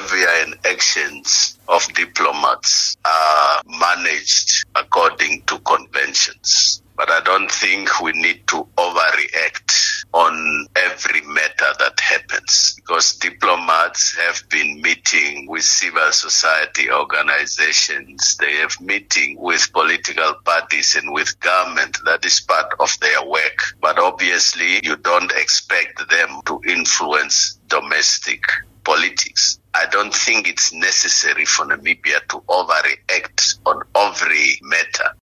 behavior and actions of diplomats are managed according to conventions. But I don't think we need to overreact on every matter that happens, because diplomats have been meeting with civil society organizations. They have meeting with political parties and with government. That is part of their work. But obviously, you don't expect them to influence domestic politics. I don't think it's necessary for Namibia to overreact on every matter.